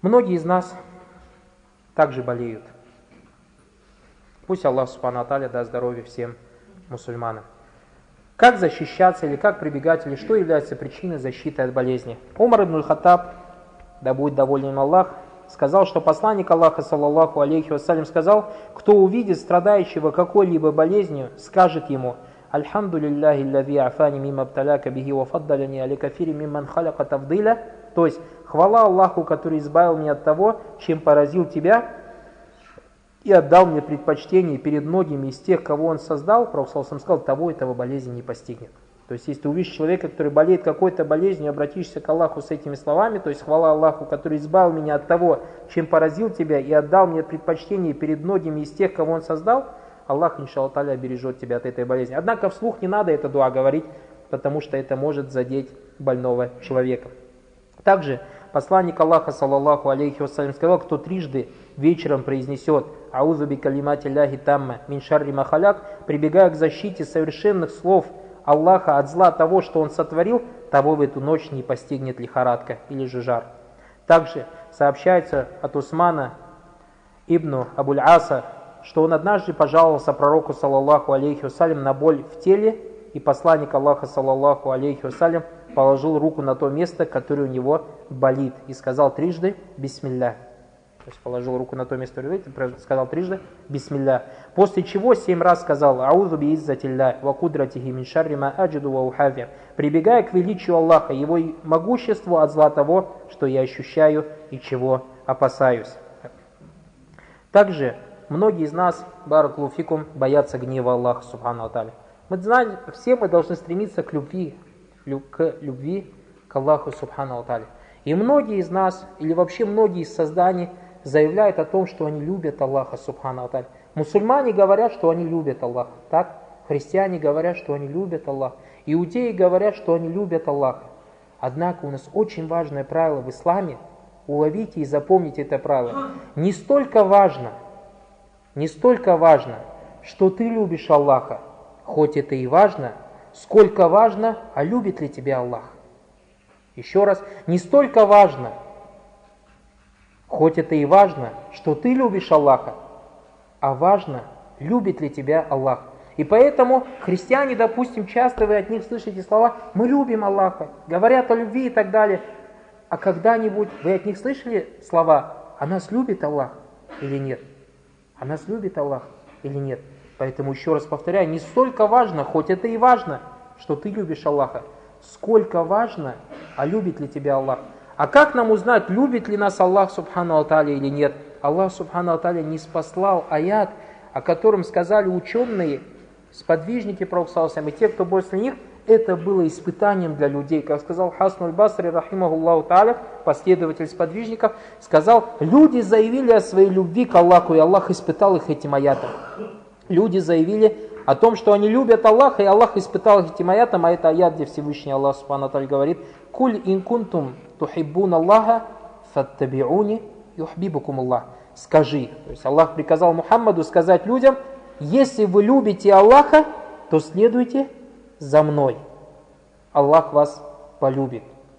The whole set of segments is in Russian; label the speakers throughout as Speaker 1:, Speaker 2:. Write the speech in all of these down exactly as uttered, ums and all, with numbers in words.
Speaker 1: Многие из нас также болеют. Пусть Аллах Субхану ва Тааля даст здоровье всем мусульманам. Как защищаться или как прибегать, или что является причиной защиты от болезни? Умар ибн аль-Хаттаб, да будет доволен им Аллах, сказал, что посланник Аллаха, саллаллаху алейхи вассалям, сказал: кто увидит страдающего какой-либо болезнью, скажет ему: «Альхамду лилляхи лави афани мимма абталяка бихи ва фаддаляни али кафири мимман халяка тавдиля». То есть, хвала Аллаху, который избавил меня от того, чем поразил тебя, и отдал мне предпочтение перед многими из тех, кого он создал. Пророк саллаллаху алейхи ва саллям сказал: того и того болезнь не постигнет. То есть, если ты увидишь человека, который болеет какой-то болезнью, обратишься к Аллаху с этими словами, то есть, хвала Аллаху, который избавил меня от того, чем поразил тебя, и отдал мне предпочтение перед многими из тех, кого он создал, Аллах, иншаллах та'аля, бережет тебя от этой болезни. Однако вслух не надо это дуа говорить, потому что это может задеть больного человека. Также посланник Аллаха, саллаллаху алейхи вассалям, сказал: кто трижды вечером произнесет «Аузу би калимати ляхи тамма мин шарри ма халяк», прибегая к защите совершенных слов Аллаха от зла того, что он сотворил, того в эту ночь не постигнет лихорадка или же жар. Также сообщается от Усмана ибн Абуль-Аса, что он однажды пожаловался пророку, саллаллаху алейхи вассалям, на боль в теле, и посланник Аллаха, саллаллаху алейхи вассалям, положил руку на то место, которое у него болит, и сказал трижды «Бисмилля». То есть положил руку на то место, сказал трижды «Бисмилля». После чего семь раз сказал «Аузу би иззатилля ва кудратихи мин шарри ма аджиду ва ухави», прибегая к величию Аллаха, его могуществу от зла того, что я ощущаю и чего опасаюсь. Также многие из нас, баракаллаху фикум, боятся гнева Аллаха субхану ва тааля. Мы знаем, все мы должны стремиться к любви, к любви к Аллаху субхану ва тааля. И многие из нас, или вообще многие из созданий, заявляют о том, что они любят Аллаха субхану ва тааля. Мусульмане говорят, что они любят Аллаха, так? Христиане говорят, что они любят Аллаха. Иудеи говорят, что они любят Аллаха. Однако у нас очень важное правило в исламе, уловите и запомните это правило. Не столько важно, не столько важно, что ты любишь Аллаха, хоть это и важно, сколько важно, а любит ли тебя Аллах. Еще раз, не столько важно, хоть это и важно, что ты любишь Аллаха, а важно, любит ли тебя Аллах. И поэтому христиане, допустим, часто вы от них слышите слова «мы любим Аллаха», говорят о любви и так далее. А когда-нибудь вы от них слышали слова «а нас любит Аллах» или нет? А нас любит Аллах или нет? Поэтому еще раз повторяю, не столько важно, хоть это и важно, что ты любишь Аллаха, сколько важно, а любит ли тебя Аллах. А как нам узнать, любит ли нас Аллах субхану ва тааля или нет? Аллах субхану ва тааля не спаслал аят, о котором сказали ученые, сподвижники пророка саллаллаху алейхи ва саллям, и те, кто после них, это было испытанием для людей. Как сказал Хасан аль-Басри, рахимахуллаху тааля, последователь сподвижников, сказал: люди заявили о своей любви к Аллаху, и Аллах испытал их этим аятом. Люди заявили о том, что они любят Аллаха, и Аллах испытал их этим аятом, а это аят, где Всевышний Аллах субхану ва тааля говорит: «Куль ин кунтум тухиббун Аллаха фаттабиуни юхбибукум Аллах». Скажи, то есть Аллах приказал Мухаммаду сказать людям: если вы любите Аллаха, то следуйте за мной, Аллах вас полюбит.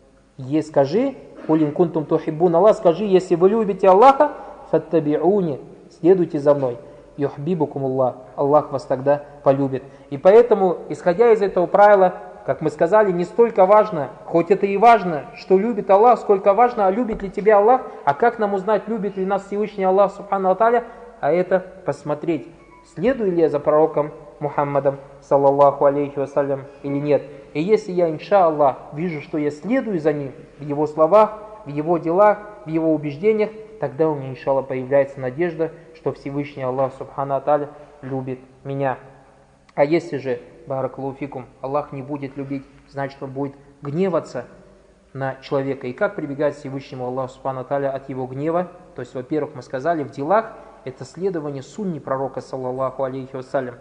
Speaker 1: Е, скажи, «Куль ин кунтум тухиббун Аллах», скажи, если вы любите Аллаха, фаттабиуни, следуйте за мной, юхбибукум Аллах, Аллах вас тогда полюбит. И поэтому, исходя из этого правила, как мы сказали, не столько важно, хоть это и важно, что любит Аллах, сколько важно, а любит ли тебя Аллах, а как нам узнать, любит ли нас Всевышний Аллах субхану ва тааля, а это посмотреть, следую ли я за пророком Мухаммадом, саллаллаху алейхи вассалям, или нет. И если я, иншаллах, вижу, что я следую за ним в его словах, в его делах, в его убеждениях, тогда у меня, иншаллах, появляется надежда, что Всевышний Аллах субхану ва тааля любит меня. А если же, баракаллаху фикум, Аллах не будет любить, значит, он будет гневаться на человека. И как прибегать к Всевышнему Аллаху субхану ва тааля от его гнева? То есть, во-первых, мы сказали, в делах это следование сунне пророка, саллаллаху алейхи вассалям.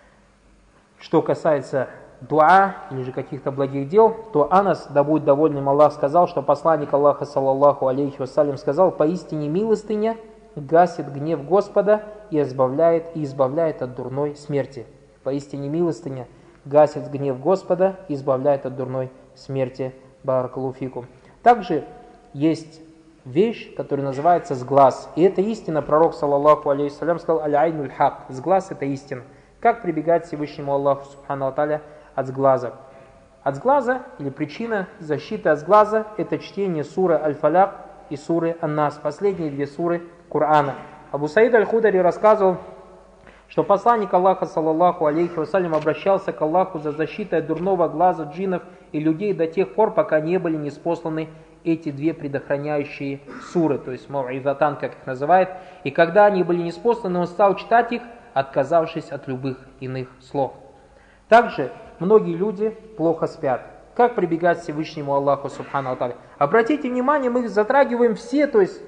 Speaker 1: Что касается дуа или же каких-то благих дел, то Анас, да будет доволен им Аллах, сказал, что посланник Аллаха, саллаллаху алейхи вассалям, сказал: поистине милостыня гасит гнев Господа и избавляет, и избавляет от дурной смерти. Поистине милостыня гасит гнев Господа и избавляет от дурной смерти. Баракаллаху фикум. Также есть вещь, которая называется сглаз. И это истина. Пророк, саллаллаху алейхи вассалям, сказал: «Аль-айнуль хак». Сглаз — это истина. Как прибегать к Всевышнему Аллаху субхану ва тааля от сглаза? От сглаза, или причина защиты от сглаза, это чтение суры Аль-Фаляк и суры Ан-Нас, последние две суры Корана. Абу Саид Аль-Худари рассказывал, что посланник Аллаха, саллаллаху алейхи вассалям, обращался к Аллаху за защитой от дурного глаза джиннов и людей до тех пор, пока не были ниспосланы эти две предохраняющие суры, то есть мау'изатан, как их называют. И когда они были ниспосланы, он стал читать их, отказавшись от любых иных слов. Также многие люди плохо спят. Как прибегать к Всевышнему Аллаху субхану ва тааля? Обратите внимание, мы затрагиваем все, то есть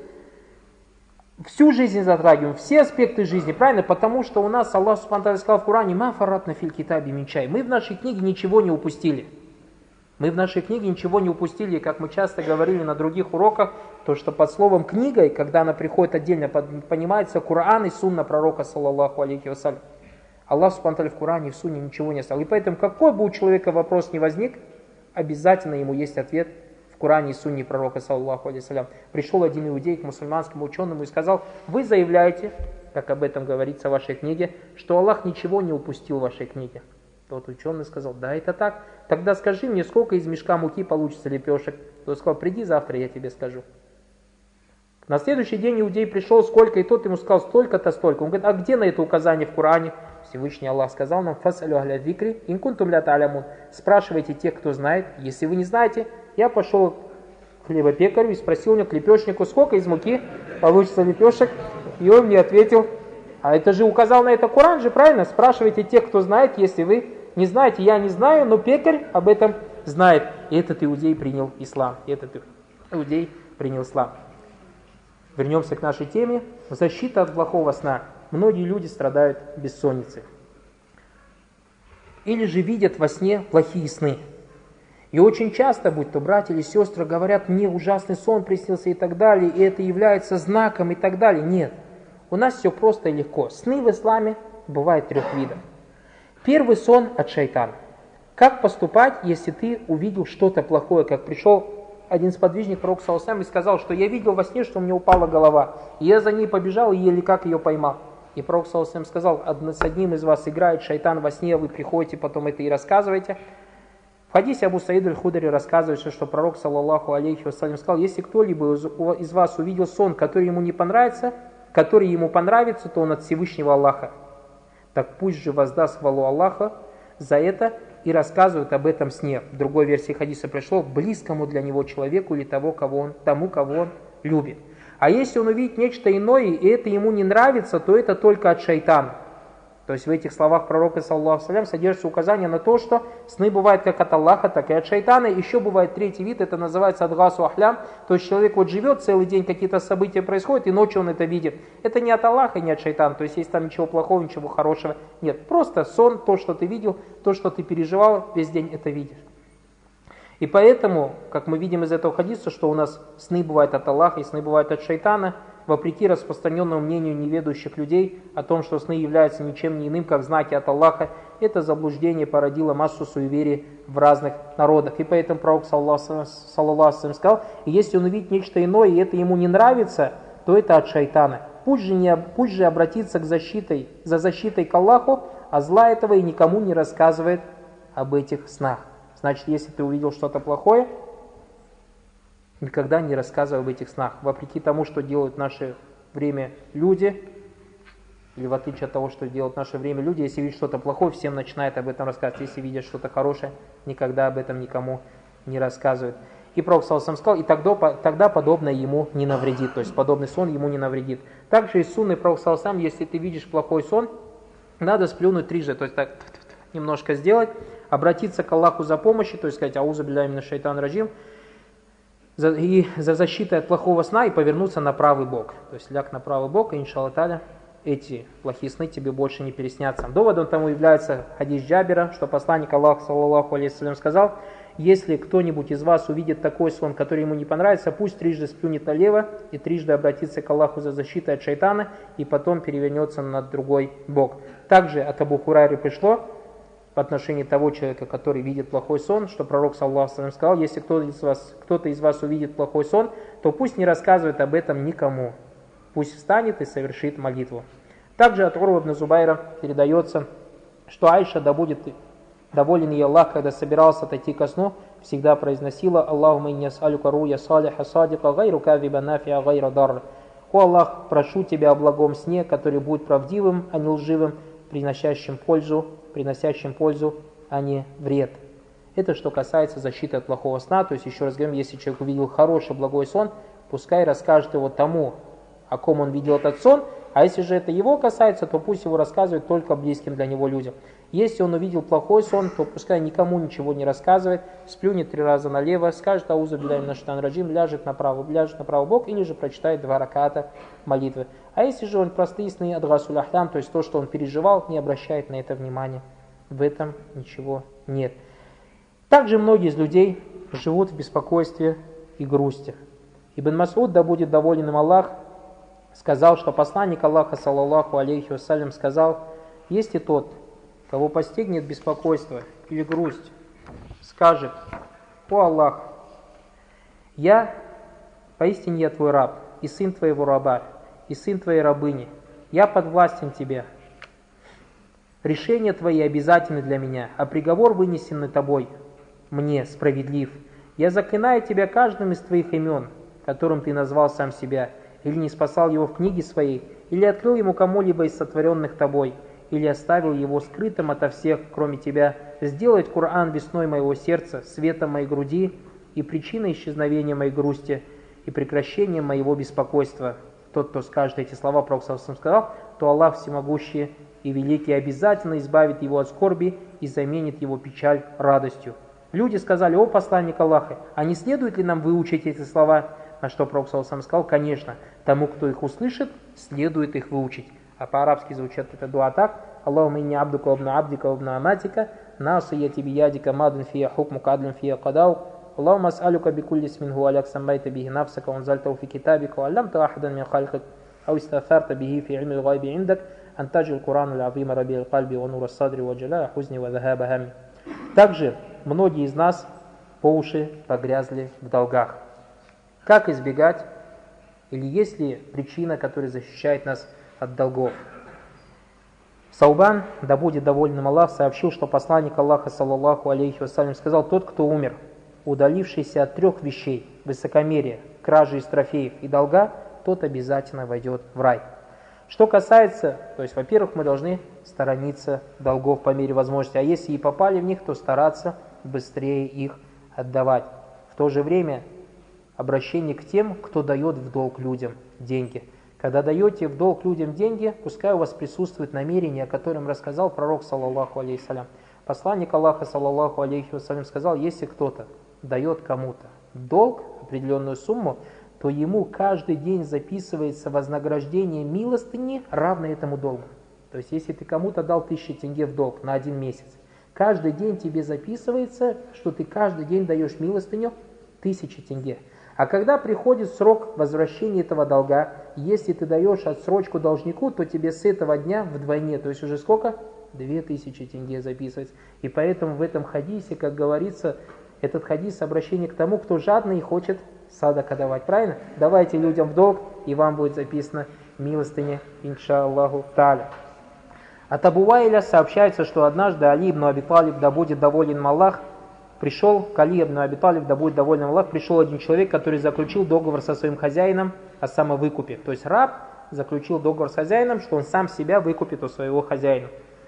Speaker 1: всю жизнь затрагиваем, все аспекты жизни, правильно? Потому что у нас Аллах субхану ва тааля сказал в Коране: «Ма фарратна фил китаби мин шай». Мы в нашей книге ничего не упустили. Мы в нашей книге ничего не упустили, и как мы часто говорили на других уроках, то что под словом книгой, когда она приходит отдельно, понимается Коран и сунна пророка, саллаллаху алейхи вассалям. Аллах субхану ва тааля в Коране и в сунне ничего не оставил. И поэтому какой бы у человека вопрос ни возник, обязательно ему есть ответ в Коране и сунне пророка, саллаллаху алейхи вассалям. Пришел один иудей к мусульманскому ученому и сказал: вы заявляете, как об этом говорится в вашей книге, что Аллах ничего не упустил в вашей книге. Тот ученый сказал: да, это так. Тогда скажи мне, сколько из мешка муки получится лепешек. Тот сказал: приди завтра, я тебе скажу. На следующий день иудей пришел: сколько? И тот ему сказал: столько-то, столько. Он говорит: а где на это указание в Коране? Всевышний Аллах сказал нам: фасалю ахля зикри ин кунтум ля та'лямун. Спрашивайте тех, кто знает. Если вы не знаете, я пошел к хлебопекарю и спросил у него, к лепешнику, сколько из муки получится лепешек. И он мне ответил: а это же указал на это Коран же, правильно? Спрашивайте тех, кто знает. Если вы не знаете, я не знаю, но пекарь об этом знает. И этот иудей принял ислам. И этот иудей принял ислам. Вернемся к нашей теме. Защита от плохого сна. Многие люди страдают бессонницей. Или же видят во сне плохие сны. И очень часто, будь то братья или сестры, говорят: мне ужасный сон приснился и так далее, и это является знаком и так далее. Нет. У нас все просто и легко. Сны в исламе бывают трех видов. Первый сон от шайтана. Как поступать, если ты увидел что-то плохое, как пришел один сподвижник пророка саллаллаху алейхи ва саллям и сказал, что я видел во сне, что у меня упала голова. И я за ней побежал и еле как ее поймал. И пророк саллаллаху алейхи ва саллям сказал: с одним из вас играет шайтан во сне, вы приходите, потом это и рассказываете. В хадисе Абу Саид Аль-Худари рассказывается, что пророк саллаллаху алейхи ва саллям сказал: если кто-либо из вас увидел сон, который ему не понравится, который ему понравится, то он от Всевышнего Аллаха. Так пусть же воздаст хвалу Аллаха за это и рассказывает об этом сне. В другой версии хадиса пришло: близкому для него человеку или того, кого он, тому, кого он любит. А если он увидит нечто иное, и это ему не нравится, то это только от шайтана. То есть в этих словах пророка, саллаллаху алейхи ва саллям, содержится указание на то, что сны бывают как от Аллаха, так и от шайтана. Еще бывает третий вид, это называется адгасу ахлям. То есть человек вот живет целый день, какие-то события происходят, и ночью он это видит. Это не от Аллаха, не от шайтана. То есть есть там ничего плохого, ничего хорошего. Нет, просто сон, то, что ты видел, то, что ты переживал, весь день это видишь. И поэтому, как мы видим из этого хадиса, что у нас сны бывают от Аллаха и сны бывают от шайтана, вопреки распространенному мнению неведущих людей о том, что сны являются ничем не иным, как знаки от Аллаха, это заблуждение породило массу суеверий в разных народах. И поэтому пророк, саллаллаху алейхи ва саллям, сказал: и если он увидит нечто иное, и это ему не нравится, то это от шайтана. Пусть же, не, пусть же обратится к защитой, за защитой к Аллаху, а зла этого и никому не рассказывает об этих снах. Значит, если ты увидел что-то плохое, никогда не рассказывай об этих снах. Вопреки тому, что делают в наше время люди, или в отличие от того, что делают в наше время люди, если видят что-то плохое, всем начинают об этом рассказывать. Если видят что-то хорошее, никогда об этом никому не рассказывают. И пророк саллаллаху алейхи ва саллям сказал: и тогда, тогда подобное ему не навредит. То есть подобный сон ему не навредит. Также из сунны пророк саллаллаху алейхи ва саллям, если ты видишь плохой сон, надо сплюнуть трижды, то есть так немножко сделать, обратиться к Аллаху за помощью, то есть сказать: аузу билляхи минаш шайтанир раджим, и за защитой от плохого сна, и повернуться на правый бок. То есть ляг на правый бок, и иншаллах та'аля эти плохие сны тебе больше не переснятся. Доводом тому является хадис Джабира, что посланник Аллаха, саллаллаху алейхи ва саллям, сказал: если кто-нибудь из вас увидит такой сон, который ему не понравится, пусть трижды сплюнет налево и трижды обратится к Аллаху за защитой от шайтана, и потом перевернется на другой бок. Также от Абу Хурайры пришло, в отношении того человека, который видит плохой сон, что пророк, саллаллаху алейхи ва саллям, сказал: если кто-то из вас, кто-то из вас увидит плохой сон, то пусть не рассказывает об этом никому. Пусть встанет и совершит молитву. Также от Урва ибн Зубайра передается, что Айша, да будет доволен ей Аллах, когда собирался отойти ко сну, всегда произносила: «Аллахумма инни ас'алюка руя салиха садика гайру кадиба нафиа гайра дар». «О Аллах, прошу Тебя о благом сне, который будет правдивым, а не лживым, приносящим пользу, приносящим пользу, а не вред». Это что касается защиты от плохого сна. То есть, еще раз говорим, если человек увидел хороший, благой сон, пускай расскажет его тому, о ком он видел этот сон. А если же это его касается, то пусть его рассказывает только близким для него людям. Если он увидел плохой сон, то пускай никому ничего не рассказывает, сплюнет три раза налево, скажет аузу билляхи минаш шайтанир раджим, ляжет на правый, ляжет на правый бок, или же прочитает два раката молитвы. А если же он простые сны адгасуль ахлям, то есть то, что он переживал, не обращает на это внимания, в этом ничего нет. Также многие из людей живут в беспокойстве и грусти. Ибн Мас'уд, да будет доволен им Аллах, сказал, что посланник Аллаха, саллаллаху алейхи вассалям, сказал: если тот, кого постигнет беспокойство или грусть, скажет: «О Аллах, я поистине я твой раб, и сын твоего раба, и сын твоей рабыни, я подвластен тебе, решения твои обязательны для меня, а приговор, вынесенный тобой, мне справедлив. Я заклинаю тебя каждым из твоих имен, которым ты назвал сам себя, или не спасал его в книге своей, или открыл ему кому-либо из сотворенных тобой, или оставил его скрытым ото всех, кроме тебя, сделать Коран весной моего сердца, светом моей груди и причиной исчезновения моей грусти и прекращением моего беспокойства». Тот, кто скажет эти слова, пророк саллаллаху алейхи ва саллям сказал, то Аллах всемогущий и великий обязательно избавит его от скорби и заменит его печаль радостью. Люди сказали: «О посланник Аллаха, а не следует ли нам выучить эти слова?» На что пророк саллаллаху алейхи ва саллям сказал: конечно, тому, кто их услышит, следует их выучить. А по-арабски звучит это дуа так: «Аллахумма инни абдука ва ибну абдика ва ибну аматика, насияти биядика мадин фия хукмука адлин фия кадау, Аллахумма ас'алюка бикулли исмин хуа лак саммайта бихи нафсака ва анзальтаху фи китабика ва алламта ахадан мин халькик, ау истафарта бихи фи илми л-гайби индак, антаджил Куран аль-азима раби аль-кальби ва нура садри ва джалая хузни ва захаба хами». Также многие из нас по уши погрязли в долгах. Как избегать, или есть ли причина, которая защищает нас от долгов? Саубан, да будет доволен им Аллах, сообщил, что посланник Аллаха, саллаллаху алейхи вассалям, сказал: тот, кто умер, удалившийся от трех вещей: высокомерия, кражи из трофеев и долга, тот обязательно войдет в рай. Что касается, то есть, во-первых, мы должны сторониться долгов по мере возможности, а если и попали в них, то стараться быстрее их отдавать. В то же время обращение к тем, кто дает в долг людям деньги. Когда даете в долг людям деньги, пускай у вас присутствует намерение, о котором рассказал пророк, саллаллаху алейхи салям. Посланник Аллаха, саллаллаху алейхи вассалям, сказал: если кто-то дает кому-то долг, определенную сумму, то ему каждый день записывается вознаграждение милостыни, равное этому долгу. То есть, если ты кому-то дал тысячу тенге в долг на один месяц, каждый день тебе записывается, что ты каждый день даешь милостыню тысячи тенге. А когда приходит срок возвращения этого долга, если ты даешь отсрочку должнику, то тебе с этого дня вдвойне, то есть уже сколько? Две тысячи тенге записывается. И поэтому в этом хадисе, как говорится, этот хадис обращение к тому, кто жадный и хочет садака давать. Правильно? Давайте людям в долг, и вам будет записано милостыня, иншаллаху та'аля. От Абу Ваиля сообщается, что однажды Али ибн Аби Талиб, да будет доволен им Аллах, пришел к Али ибн Аби Талиб, да будет доволен им Аллах, пришел один человек, который заключил договор со своим хозяином о самовыкупе. То есть раб заключил договор с хозяином, что он сам себя выкупит у своего хозяина.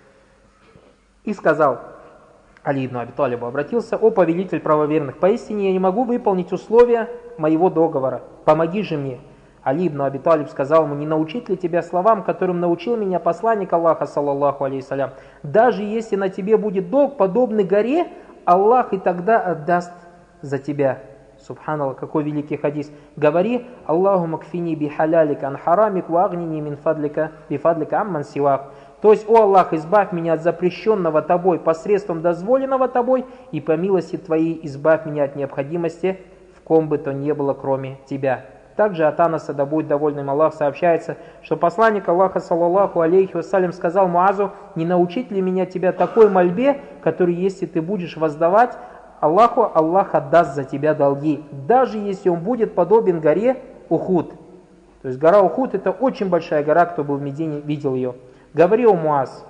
Speaker 1: И сказал Али ибн Аби Талибу, обратился: «О повелитель правоверных, поистине я не могу выполнить условия моего договора, помоги же мне». Али ибн Аби Талиб сказал ему: не научить ли тебя словам, которым научил меня посланник Аллаха, саллаллаху алейхи салям? Даже если на тебе будет долг, подобный горе, Аллах и тогда отдаст за тебя. Субханаллах, какой великий хадис. Говори: Аллаху макфини би халялика ан харамик ва агнини мин фадлика би фадлика амман сивак. То есть: о Аллах, избавь меня от запрещенного тобой посредством дозволенного тобой, и по милости твоей избавь меня от необходимости в ком бы то ни было, кроме тебя. Также от Анаса, да будет довольным Аллах, сообщается, что посланник Аллаха, саллаллаху алейхи вассалям, сказал Муазу: не научить ли меня тебя такой мольбе, который, если ты будешь воздавать Аллаху, Аллах отдаст за тебя долги, даже если он будет подобен горе Ухуд. То есть гора Ухуд — это очень большая гора, кто был в Медине, видел ее. Говори, о Муаз: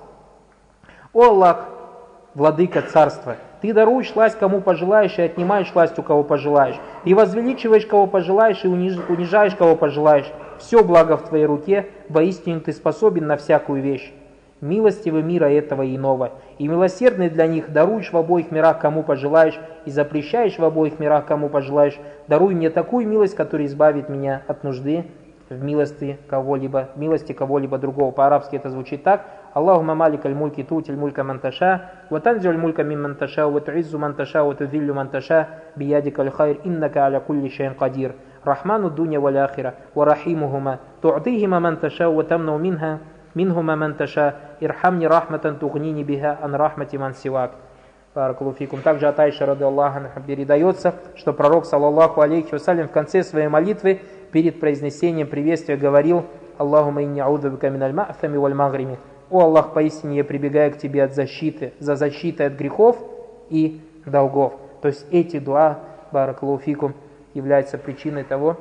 Speaker 1: о Аллах, владыка царства, ты даруешь власть кому пожелаешь и отнимаешь власть у кого пожелаешь, и возвеличиваешь кого пожелаешь и унижаешь кого пожелаешь. Все благо в твоей руке, воистину ты способен на всякую вещь. Милостивый мира этого и иного, и милосердный для них даруешь в обоих мирах кому пожелаешь, и запрещаешь в обоих мирах кому пожелаешь. Даруй мне такую милость, которая избавит меня от нужды в милости кого-либо, в милости кого-либо другого. По-арабски это звучит так: Аллахума малик аль-мульки тутиль мулька манташа, ва танзиль мулька мин манташа, ва туиззу манташа, ва тузиллю манташа, биядика аль-хайр, иннака аля кулли шайин кадир. Рахману дуня валь ахира, ва рахимухума, ту'тихима манташа, ва тамнау минха, минхума манташа, ирхамни рахматан тугнини биха ан рахмати ман сивак. Баракалуфикум. Также от Айши радиаллаху анха передается, что пророк, саллаллаху алейхи вассалям, в конце своей молитвы перед произнесением приветствия говорил: Аллахума инни аузу бика миналь ма'фами валь магрими. О Аллах, поистине я прибегаю к тебе от защиты, за защитой от грехов и долгов. То есть эти дуа, баракалуфикум, являются причиной того,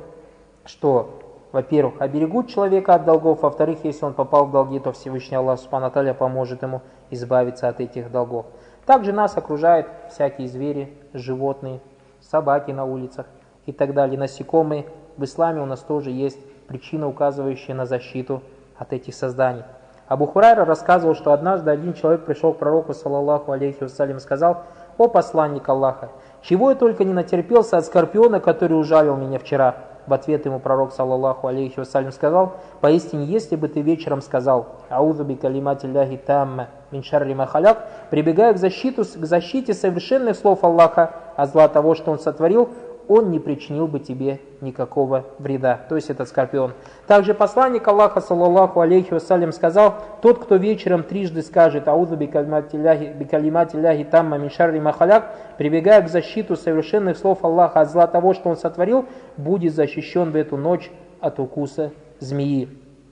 Speaker 1: что, во-первых, оберегут человека от долгов, во-вторых, если он попал в долги, то Всевышний Аллах Субхану ва Тааля поможет ему избавиться от этих долгов. Также нас окружают всякие звери, животные, собаки на улицах и так далее, насекомые. В исламе у нас тоже есть причина, указывающая на защиту от этих созданий. Абу Хурайра рассказывал, что однажды один человек пришел к пророку, саллаллаху алейхи вассалям, и сказал: о посланник Аллаха, чего я только не натерпелся от скорпиона, который ужалил меня вчера. В ответ ему пророк, саллаллаху алейхи вассалям, сказал: поистине, если бы ты вечером сказал аузу би калимати ляхи тамма мин шарри ма халяк, прибегая к, защиту, к защите совершенных слов Аллаха от зла того, что он сотворил, он не причинил бы тебе никакого вреда. То есть этот скорпион. Также посланник Аллаха, саллаллаху алейхи вассалям, сказал: тот, кто вечером трижды скажет аузу би калимати ляхи тамма мин шарри ма халяк, прибегая к защиту совершенных слов Аллаха от зла того, что он сотворил, будет защищен в эту ночь от укуса змеи.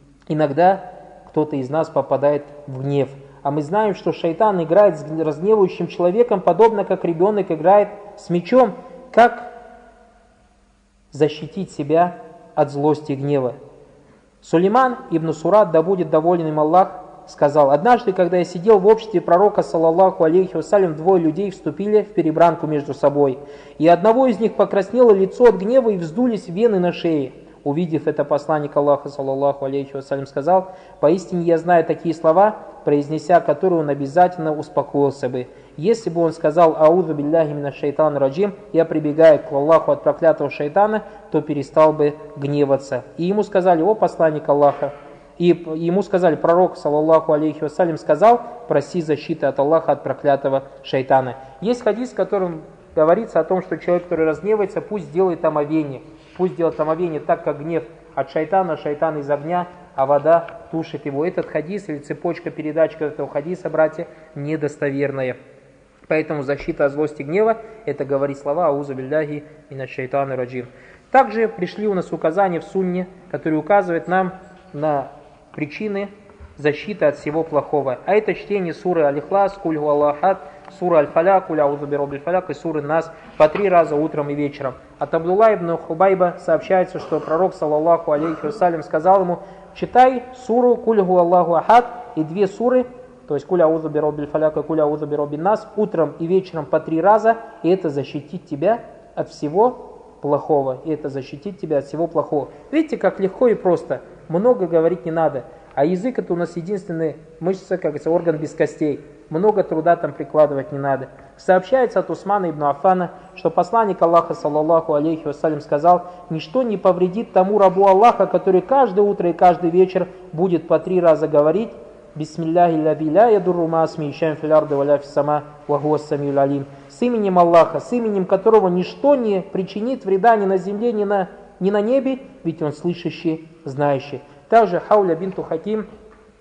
Speaker 1: Иногда кто-то из нас попадает в гнев. А мы знаем, что шайтан играет с разгневающим человеком, подобно как ребенок играет с мечом. Как защитить себя от злости и гнева? Сулейман ибн Сурат, да будет доволен им Аллах, сказал: однажды, когда я сидел в обществе пророка, саллаллаху алейхи вассалям, двое людей вступили в перебранку между собой, и одного из них покраснело лицо от гнева и вздулись вены на шее. Увидев это, посланник Аллаха, саллаллаху алейхи вассалям, сказал: поистине я знаю такие слова, произнеся которые он обязательно успокоился бы. Если бы он сказал аузу билляхи минаш шайтан раджим, я прибегаю к Аллаху от проклятого шайтана, то перестал бы гневаться. И ему сказали: о посланник Аллаха, и ему сказали, пророк, саллаллаху алейхи вассалям, сказал: проси защиты от Аллаха от проклятого шайтана. Есть хадис, в котором говорится о том, что человек, который разгневается, пусть делает омовение. Пусть делает омовение так, как гнев от шайтана, шайтан из огня, а вода тушит его. Этот хадис или цепочка передач этого хадиса, братья, недостоверная. Поэтому защита от злости и гнева — это говорить слова аузу билляхи минаш шайтани раджим. Также пришли у нас указания в сунне, которые указывают нам на причины защиты от всего плохого. А это чтение суры Аль-Ихлас, Куль ху Аллаху ахад, сура Аль-Фаляк, Куль аузу би роббиль фаляк и суры Нас по три раза утром и вечером. От Абдулла ибн Хубайба сообщается, что пророк, саллаллаху алейхи вассалям, сказал ему: читай суру Куль ху Аллаху ахад и две суры, то есть Куль аузу би роббиль фаляк и Куль аузу би роббин Нас, утром и вечером по три раза, и это защитит тебя от всего плохого. И это защитит тебя от всего плохого. Видите, как легко и просто. Много говорить не надо. А язык — это у нас единственная мышца, как говорится, орган без костей. Много труда там прикладывать не надо. Сообщается от Усмана ибн Аффана, что посланник Аллаха, саллаллаху алейхи вассалям, сказал: ничто не повредит тому рабу Аллаха, который каждое утро и каждый вечер будет по три раза говорить: бисмилляхи лаби ля ядурру ма асми шайъун фил арди ва ля фис сама ва хуа ас-сами'уль алим. С именем Аллаха, с именем которого ничто не причинит вреда ни на земле, ни на, ни на небе, ведь он слышащий, знающий. Также Хауля бинту Хаким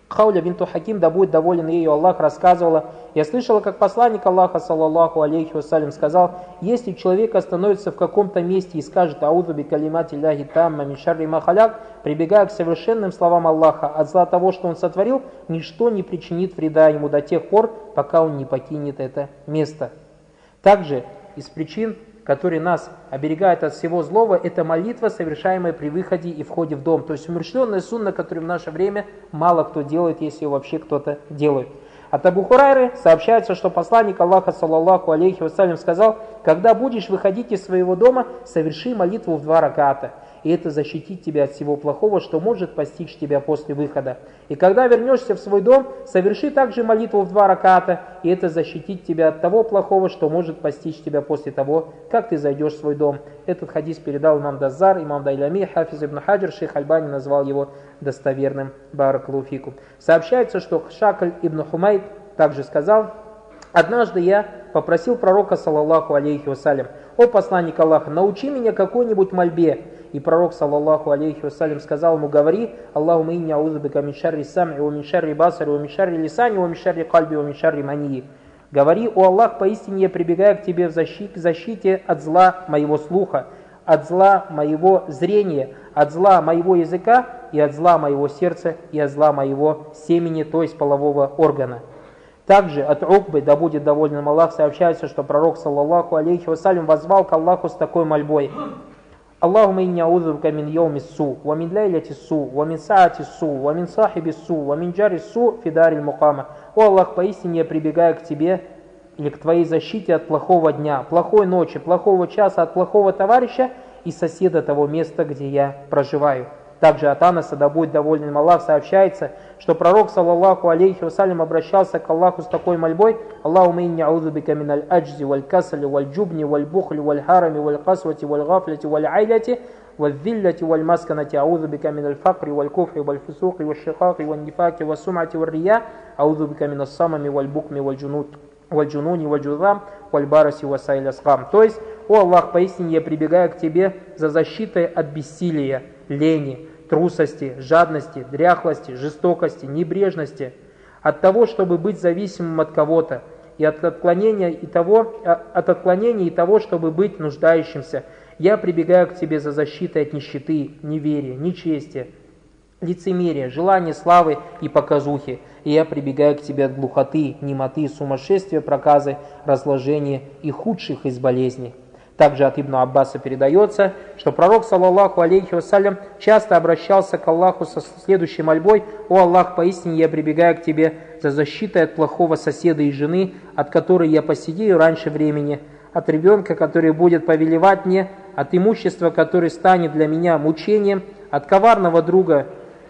Speaker 1: Хауля бинту Хаким, да будет доволен ею Аллах, рассказывала: я слышала, как посланник Аллаха, саллаллаху алейхи вассалям, сказал: если человек остановится в каком-то месте и скажет: аузу би калимати ляхи тамма мин шарри ма халяк, прибегая к совершенным словам Аллаха от зла того, что он сотворил, ничто не причинит вреда ему до тех пор, пока он не покинет это место. Также из причин, которые нас оберегают от всего злого, это молитва, совершаемая при выходе и входе в дом. То есть умерщвленная сунна, которую в наше время мало кто делает, если ее вообще кто-то делает. От Абу Хурайры сообщается, что посланник Аллаха, саллаллаху алейхи вассалям, сказал: когда будешь выходить из своего дома, соверши молитву в два раката, и это защитит тебя от всего плохого, что может постичь тебя после выхода. И когда вернешься в свой дом, соверши также молитву в два раката, и это защитит тебя от того плохого, что может постичь тебя после того, как ты зайдешь в свой дом. Этот хадис передал имам Даззар, имам Дайлями, хафиз ибн Хаджар, шейх Альбани назвал его достоверным. Баракаллаху фикум. Сообщается, что Шакль ибн Хумайд также сказал: однажды я попросил пророка, саллаллаху алейхи вассалям: о посланник Аллаха, научи меня какой-нибудь мольбе. И пророк, саллаллаху алейхи вассалям, сказал ему: говори: Аллахума инни аузу бика мин шарри сам'i, ва мин шарри басари, ва мин шарри лисани, ва мин шарри кальби, ва мин шарри мании. Говори: о Аллах, поистине я прибегаю к тебе в защите, защите от зла моего слуха, от зла моего зрения, от зла моего языка и от зла моего сердца и от зла моего семени, то есть полового органа. Также от Укбы, да будет доволен Аллах, сообщается, что пророк, саллаллаху алейхи вассалям, воззвал к Аллаху с такой мольбой: Аллахума инни аузу бика мин йауми ссу, ва мин лейляти ссу, ва мин саати ссу, ва мин сахиби ссу, ва мин джари ссу фи дариль мукама. О Аллах, поистине я прибегаю к тебе или к твоей защите от плохого дня, плохой ночи, плохого часа, от плохого товарища и соседа того места, где я проживаю. Также от Анаса, да будет доволен Аллах, сообщается, что пророк, саллаллаху алейхи вассалям, обращался к Аллаху с такой мольбой: Аллахума инни аузу бика миналь аджзи, валь касали, валь джубни, валь бухли, валь харами, валь касвати, валь гафляти, валь айляти, валь виллати, валь масканати, аузу бика миналь факри, валь куфри, валь фисуки, валь шихаки, валь нифаки, валь сумати, валь рия, аузу бика минас самами, валь букми, валь джунут, валь джунуни, валь джузам, валь бараси, валь сайля схам. То есть: о Аллах, поистине я прибегаю к тебе за защитой от бессилия, лени, трусости, жадности, дряхлости, жестокости, небрежности, от того, чтобы быть зависимым от кого-то, и от отклонения и того, от отклонения и того, чтобы быть нуждающимся. Я прибегаю к тебе за защитой от нищеты, неверия, нечестия, лицемерия, желания славы и показухи. И я прибегаю к тебе от глухоты, немоты, сумасшествия, проказы, разложения и худших из болезней. Также от Ибн Аббаса передается, что пророк, саллаллаху алейхи вассалям, часто обращался к Аллаху со следующей мольбой: «О Аллах, поистине я прибегаю к тебе за защитой от плохого соседа и жены, от которой я посидею раньше времени, от ребенка, который будет повелевать мне, от имущества, которое станет для меня мучением, от коварного друга,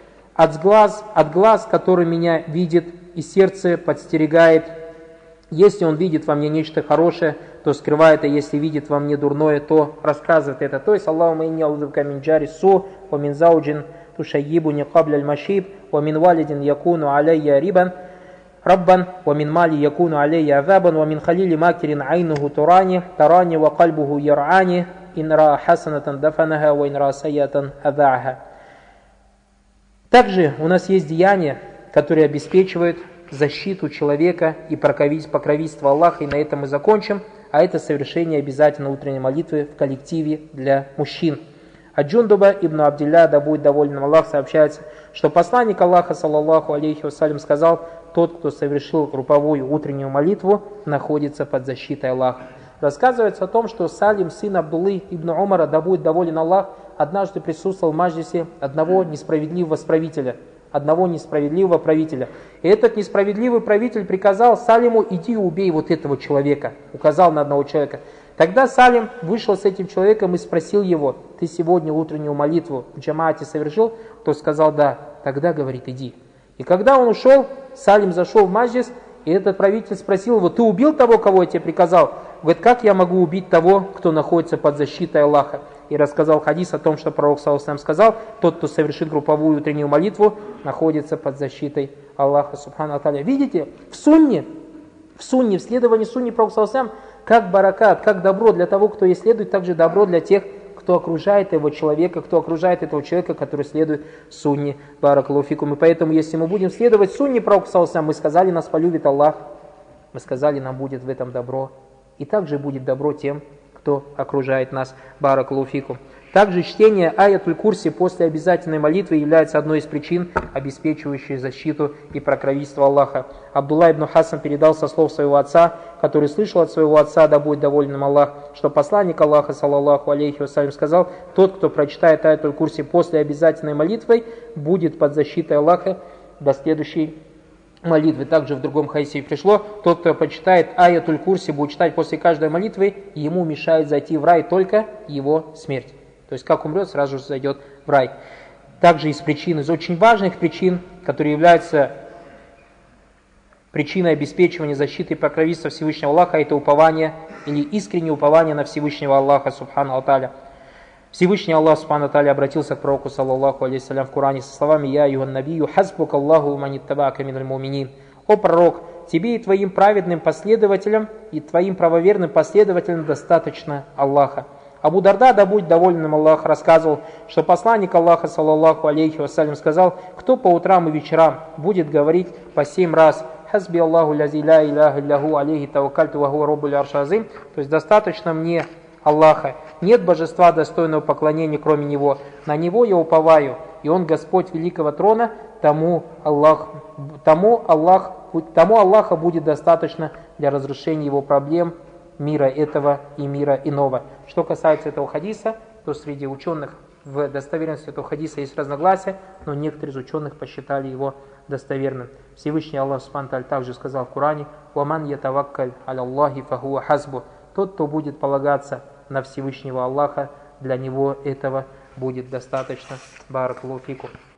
Speaker 1: от глаз, от глаз, который меня видит и сердце подстерегает. Если он видит во мне нечто хорошее, то скрывает, а если видит во мне дурное, то рассказывает это». То есть: Аллахума инни аузу бика мин джари су, ва мин зауджин тушайибуни кабля аль-машиб, ва мин валидин якуну алейя рибан, раббан, ва мин мали якуну алейя азабан, ва мин халили макирин айнуху турани, тарани ва кальбуху яр'ани, ин ра хасанатан дафанаха, ва ин ра сайятан ада'аха. Также у нас есть деяния, которые обеспечивают защиту человека и покровительство Аллаха, и на этом мы закончим. А это совершение обязательно утренней молитвы в коллективе для мужчин. От Джундуба ибн Абдилля, да будет доволен Аллах, сообщается, что посланник Аллаха, саллаллаху алейхи вассалям, сказал: тот, кто совершил групповую утреннюю молитву, находится под защитой Аллаха. Рассказывается о том, что Салим, сын Абдуллы ибн Умара, да будет доволен Аллах, однажды присутствовал в маджлисе одного несправедливого правителя. одного несправедливого правителя. И этот несправедливый правитель приказал Салиму: иди и убей вот этого человека. Указал на одного человека. Тогда Салим вышел с этим человеком и спросил его: ты сегодня утреннюю молитву в джамаате совершил? Тот сказал: да. Тогда, говорит, иди. И когда он ушел, Салим зашел в маджлис, и этот правитель спросил его: ты убил того, кого я тебе приказал? Говорит: как я могу убить того, кто находится под защитой Аллаха? И рассказал хадис о том, что пророк саллаллаху алейхи ва саллям сказал: тот, кто совершит групповую утреннюю молитву, находится под защитой Аллаха субхану ва тааля. Видите, в сунне, в сунне, в следовании сунне пророка саллаллаху алейхи ва саллям, как баракат, как добро для того, кто ей следует, также добро для тех, кто кто окружает его человека, кто окружает этого человека, который следует сунне баракаллаху фикум. И поэтому, если мы будем следовать сунне пророка, мы сказали, нас полюбит Аллах, мы сказали, нам будет в этом добро, и также будет добро тем, кто окружает нас, баракаллаху фикум. Также чтение аятуль курси после обязательной молитвы является одной из причин, обеспечивающей защиту и покровительство Аллаха. Абдулла ибн Хасан передал со слов своего отца, который слышал от своего отца, да будет доволен им Аллах, что посланник Аллаха, саллаллаху алейхи вассалям, сказал: тот, кто прочитает аятуль курси после обязательной молитвы, будет под защитой Аллаха до следующей молитвы. Также в другом хадисе пришло: тот, кто почитает аятуль курси, будет читать после каждой молитвы, ему мешает зайти в рай только его смерть. То есть, как умрет, сразу же зайдет в рай. Также из причин, из очень важных причин, которые являются причиной обеспечивания защиты и покровительства Всевышнего Аллаха, это упование или искреннее упование на Всевышнего Аллаха, субхану аталя. Всевышний Аллах, субхану аталя, обратился к пророку, саллаллаху алейхи вассалям, в Коране со словами: «Я юхан набию, хазбук Аллаху маниттабака миналь муминин». О пророк, тебе и твоим праведным последователям, и твоим правоверным последователям достаточно Аллаха. Абу Дарда, да будет доволен им Аллах, рассказывал, что посланник Аллаха, саллаллаху алейхи вассалям, сказал: кто по утрам и вечерам будет говорить по семь раз «Хазби Аллаху лязи ля иляха илляху алейхи таваккальту ва хуа роббуль арши азим», то есть достаточно мне Аллаха, нет божества достойного поклонения кроме Него, на Него я уповаю, и Он Господь великого трона, тому, Аллах, тому, Аллах, тому Аллаха будет достаточно для разрешения Его проблем, мира этого и мира иного. Что касается этого хадиса, то среди ученых в достоверности этого хадиса есть разногласия, но некоторые из ученых посчитали его достоверным. Всевышний Аллах субхану ва тааля также сказал в Коране: «Ваман ятаваккаль аля Аллахи фахуа хазбу». Тот, кто будет полагаться на Всевышнего Аллаха, для него этого будет достаточно. Баракаллаху фикум.